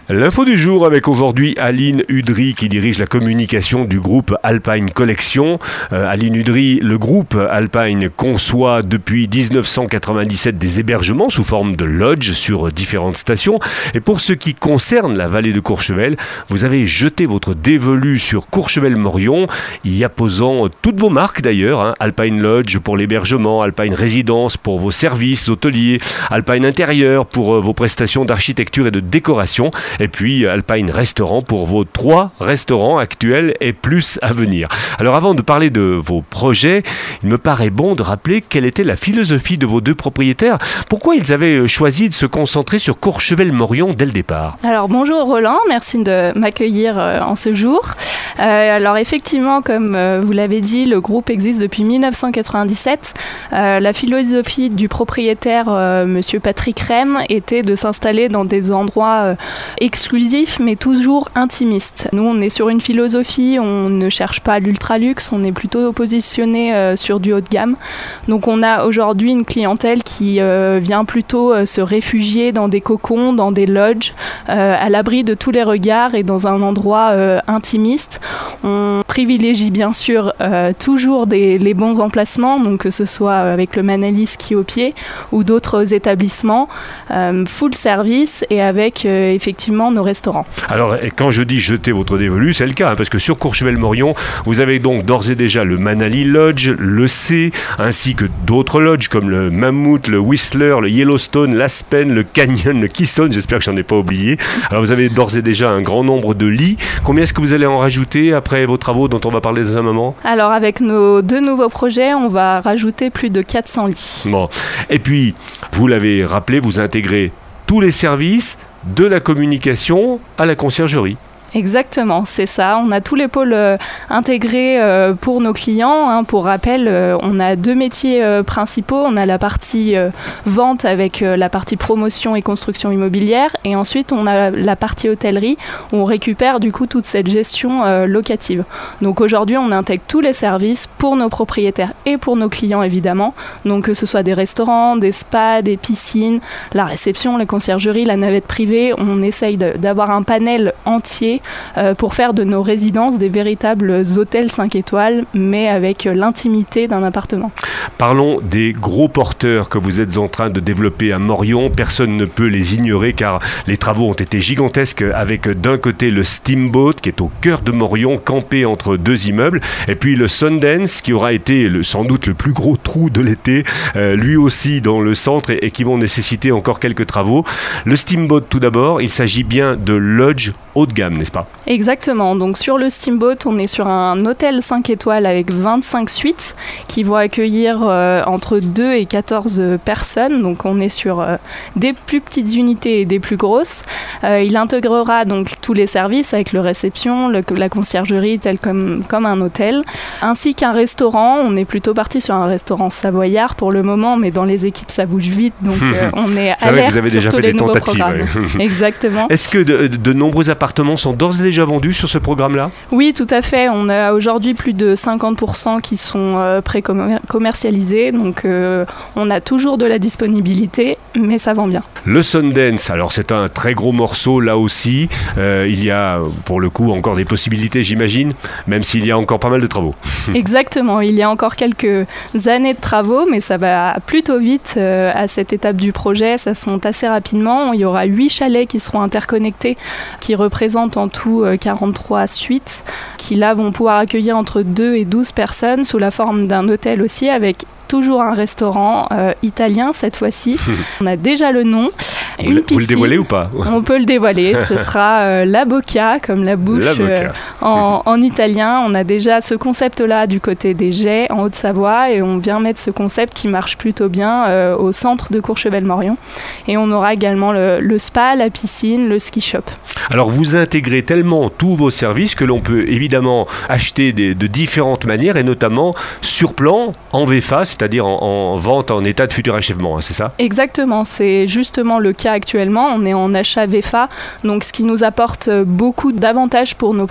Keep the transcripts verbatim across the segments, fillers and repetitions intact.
L'info du jour avec aujourd'hui Aline Udry qui dirige la communication du groupe Alpine Collection. Euh, Aline Udry, le groupe Alpine conçoit depuis dix-neuf cent quatre-vingt-dix-sept des hébergements sous forme de lodge sur différentes stations. Et pour ce qui concerne la vallée de Courchevel, vous avez jeté votre dévolu sur Courchevel-Morion, y apposant toutes vos marques d'ailleurs, hein, Alpine Lodge pour l'hébergement, Alpine Résidence pour vos services hôteliers, Alpine Intérieur pour euh, vos prestations d'architecture et de décoration. Et puis Alpine Restaurant pour vos trois restaurants actuels et plus à venir. Alors avant de parler de vos projets, il me paraît bon de rappeler quelle était la philosophie de vos deux propriétaires. Pourquoi ils avaient choisi de se concentrer sur Courchevel-Morion dès le départ ? Alors bonjour Roland, merci de m'accueillir euh, en ce jour. Euh, alors effectivement, comme euh, vous l'avez dit, le groupe existe depuis dix-neuf cent quatre-vingt-dix-sept. Euh, la philosophie du propriétaire, euh, Monsieur Patrick Rem, était de s'installer dans des endroits euh, exclusifs, mais toujours intimistes. Nous, on est sur une philosophie, on ne cherche pas l'ultra-luxe, on est plutôt positionné euh, sur du haut de gamme. Donc on a aujourd'hui une clientèle qui euh, vient plutôt euh, se réfugier dans des cocons, dans des lodges, euh, à l'abri de tous les regards et dans un endroit euh, intimiste. On privilégie bien sûr euh, toujours des, les bons emplacements, donc que ce soit avec le Manali ski au pied ou d'autres établissements, euh, full service et avec euh, effectivement nos restaurants. Alors quand je dis jeter votre dévolu, c'est le cas, hein, parce que sur Courchevel-Morion, vous avez donc d'ores et déjà le Manali Lodge, le C, ainsi que d'autres lodges comme le Mammouth, le Whistler, le Yellowstone, l'Aspen, le Canyon, le Keystone, j'espère que je n'en ai pas oublié. Alors vous avez d'ores et déjà un grand nombre de lits. Combien est-ce que vous allez en rajouter après vos travaux dont on va parler dans un moment ? Alors avec nos deux nouveaux projets, on va rajouter plus de quatre cents lits. Bon. Et puis, vous l'avez rappelé, vous intégrez tous les services de la communication à la conciergerie. Exactement, c'est ça. On a tous les pôles euh, intégrés euh, pour nos clients. Hein. Pour rappel, euh, on a deux métiers euh, principaux. On a la partie euh, vente avec euh, la partie promotion et construction immobilière. Et ensuite, on a la partie hôtellerie où on récupère du coup toute cette gestion euh, locative. Donc aujourd'hui, on intègre tous les services pour nos propriétaires et pour nos clients évidemment. Donc que ce soit des restaurants, des spas, des piscines, la réception, la conciergerie, la navette privée. On essaye de, d'avoir un panel entier Euh, pour faire de nos résidences des véritables hôtels cinq étoiles, mais avec l'intimité d'un appartement. Parlons des gros porteurs que vous êtes en train de développer à Morion. Personne ne peut les ignorer car les travaux ont été gigantesques avec d'un côté le Steamboat qui est au cœur de Morion, campé entre deux immeubles, et puis le Sundance qui aura été le, sans doute le plus gros trou de l'été, euh, lui aussi dans le centre et, et qui vont nécessiter encore quelques travaux. Le Steamboat tout d'abord, il s'agit bien de lodge haut de gamme, n'est-ce pas ? Exactement, donc sur le Steamboat, on est sur un hôtel cinq étoiles avec vingt-cinq suites qui vont accueillir euh, entre deux et quatorze personnes, donc on est sur euh, des plus petites unités et des plus grosses. Euh, il intégrera donc tous les services avec le réception, le, la conciergerie tel comme, comme un hôtel, ainsi qu'un restaurant. On est plutôt parti sur un restaurant savoyard pour le moment, mais dans les équipes ça bouge vite, donc euh, on est c'est alerte vrai que vous avez sur déjà tous fait les des nouveaux tentatives. programmes. Ouais. Exactement. Est-ce que de, de nombreux appartements sont d'ores et déjà vendus sur ce programme-là ? Oui, tout à fait. On a aujourd'hui plus de cinquante pour cent qui sont euh, pré-commercialisés, donc euh, on a toujours de la disponibilité, mais ça vend bien. Le Sundance, alors c'est un très gros morceau là aussi. Euh, il y a pour le coup encore des possibilités, j'imagine, même s'il y a encore pas mal de travaux. Exactement, il y a encore quelques années de travaux, mais ça va plutôt vite euh, à cette étape du projet. Ça se monte assez rapidement. Il y aura huit chalets qui seront interconnectés, qui représentent en tout euh, quarante-trois suites, qui là vont pouvoir accueillir entre deux et douze personnes sous la forme d'un hôtel aussi, avec toujours un restaurant euh, italien cette fois-ci. On a déjà le nom. Vous, le, vous le dévoilez ou pas ? On peut le dévoiler. Ce sera euh, la Bocca, comme la bouche la euh, en, en italien. On a déjà ce concept-là du côté des Jets en Haute-Savoie et on vient mettre ce concept qui marche plutôt bien euh, au centre de Courchevel-Morion. Et on aura également le, le spa, la piscine, le ski shop. Alors vous intégrez tellement tous vos services que l'on peut évidemment acheter des, de différentes manières et notamment sur plan en V F A, c'est-à-dire en, en vente en état de futur achèvement, hein, c'est ça ? Exactement, c'est justement le cas actuellement. On est en achat V F A, donc ce qui nous apporte beaucoup d'avantages pour nos propriétaires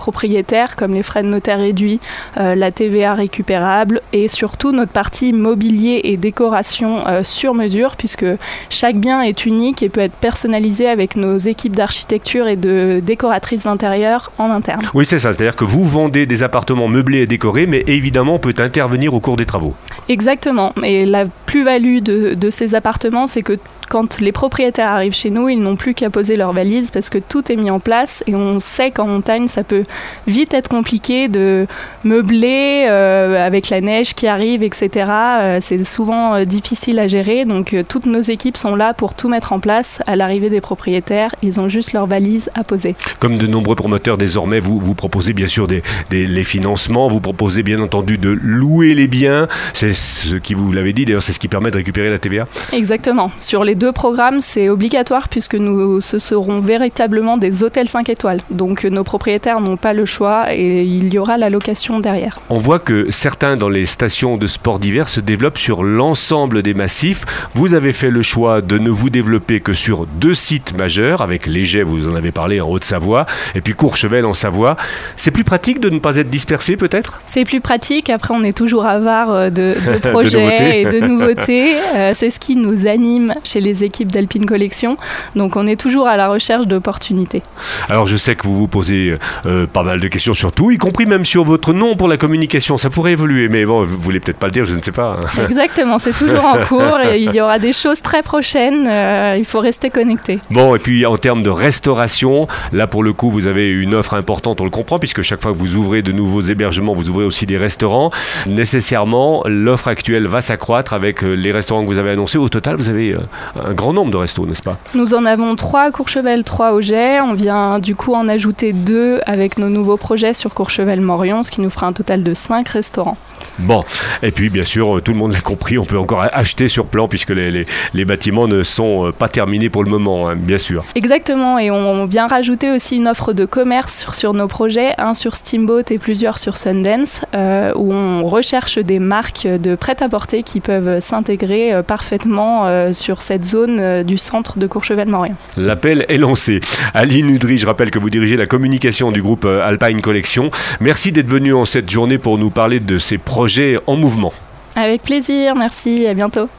propriétaires, comme les frais de notaire réduits, euh, la T V A récupérable et surtout notre partie mobilier et décoration euh, sur mesure, puisque chaque bien est unique et peut être personnalisé avec nos équipes d'architecture et de décoratrices d'intérieur en interne. Oui, c'est ça, c'est-à-dire que vous vendez des appartements meublés et décorés, mais évidemment on peut intervenir au cours des travaux. Exactement, et la plus-value de, de ces appartements, c'est que quand les propriétaires arrivent chez nous, ils n'ont plus qu'à poser leurs valises parce que tout est mis en place et on sait qu'en montagne, ça peut vite être compliqué de meubler euh, avec la neige qui arrive, et cetera. Euh, c'est souvent euh, difficile à gérer, donc euh, toutes nos équipes sont là pour tout mettre en place. À l'arrivée des propriétaires, ils ont juste leurs valises à poser. Comme de nombreux promoteurs désormais, vous, vous proposez bien sûr des, des, les financements, vous proposez bien entendu de louer les biens, c'est ce qui, vous l'avez dit d'ailleurs, c'est ce qui permet de récupérer la T V A. Exactement. Sur les deux programmes, c'est obligatoire puisque nous, ce seront véritablement des hôtels cinq étoiles. Donc nos propriétaires n'ont pas le choix et il y aura la location derrière. On voit que certains dans les stations de sport d'hiver se développent sur l'ensemble des massifs. Vous avez fait le choix de ne vous développer que sur deux sites majeurs, avec Léger, vous en avez parlé, en Haute-Savoie, et puis Courchevel en Savoie. C'est plus pratique de ne pas être dispersé peut-être ? C'est plus pratique. Après, on est toujours avare de, de projets de et de nouveautés. Euh, c'est ce qui nous anime chez les équipes d'Alpine Collection. Donc on est toujours à la recherche d'opportunités. Alors je sais que vous vous posez euh, pas mal de questions sur tout, y compris même sur votre nom pour la communication. Ça pourrait évoluer, mais bon, vous voulez peut-être pas le dire, je ne sais pas. Exactement, c'est toujours en cours et il y aura des choses très prochaines. Euh, il faut rester connecté. Bon, et puis en termes de restauration, là pour le coup, vous avez une offre importante, on le comprend, puisque chaque fois que vous ouvrez de nouveaux hébergements, vous ouvrez aussi des restaurants. Nécessairement, l'offre actuelle va s'accroître avec les restaurants que vous avez annoncés. Au total, vous avez un grand nombre de restos, n'est-ce pas ? Nous en avons trois à Courchevel, trois au Jet. On vient du coup en ajouter deux avec nos nouveaux projets sur Courchevel-Morion, ce qui nous fera un total de cinq restaurants. Bon, et puis bien sûr, tout le monde l'a compris, on peut encore acheter sur plan puisque les, les, les bâtiments ne sont pas terminés pour le moment, hein, bien sûr. Exactement, et on vient rajouter aussi une offre de commerce sur, sur nos projets, un sur Steamboat et plusieurs sur Sundance, euh, où on recherche des marques de prêt-à-porter qui peuvent s'intégrer euh, parfaitement euh, sur cette zone euh, du centre de Courchevel-Morion. L'appel est lancé. Aline Udry, je rappelle que vous dirigez la communication du groupe Alpine Collection. Merci d'être venu en cette journée pour nous parler de ces projets en mouvement. Avec plaisir, merci, à bientôt.